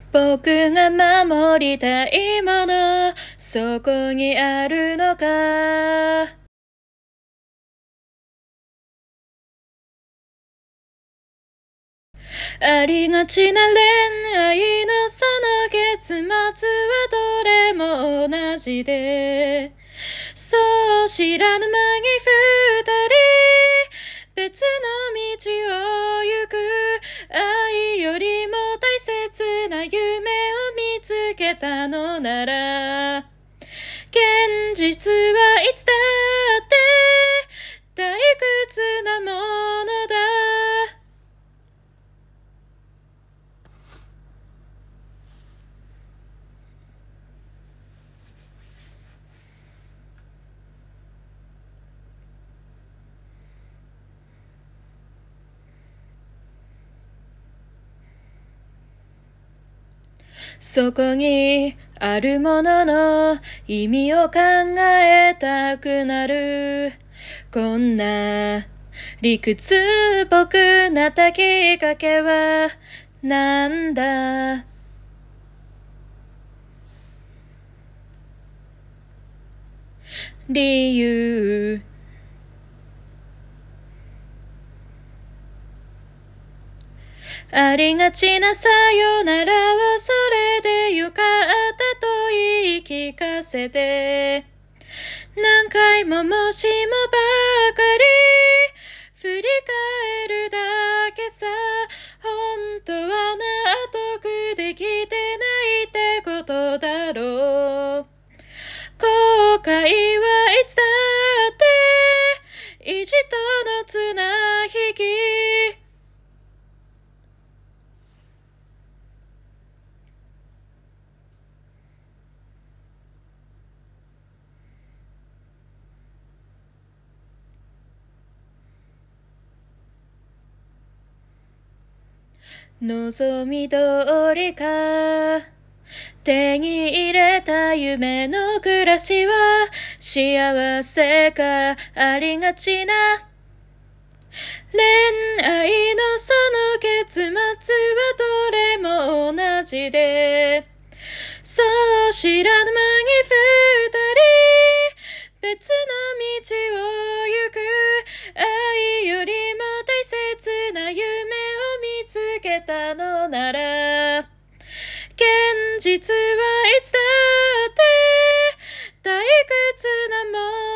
僕が守りたいもの、そこにあるのか。ありがちな恋愛のその結末はどれも同じで、そう知らぬ間に二人別の道を行く。愛よりも大切な夢を見つけたのなら、現実はいつだって退屈なものだ。そこにあるものの意味を考えたくなる。こんな理屈っぽくなったきっかけはなんだ。理由ありがちなさよならはそれでよかったと言い聞かせて、何回ももしもばかり振り返るだけさ。本当は納得できてないってことだろう。後悔はいつだって意地との綱引き。望み通りか、手に入れた夢の暮らしは幸せか。ありがちな恋愛のその結末はどれも同じで、そう知らぬ間に二人別の道を行く。愛よりも大切な夢を見つけたのなら、現実はいつだって退屈なもの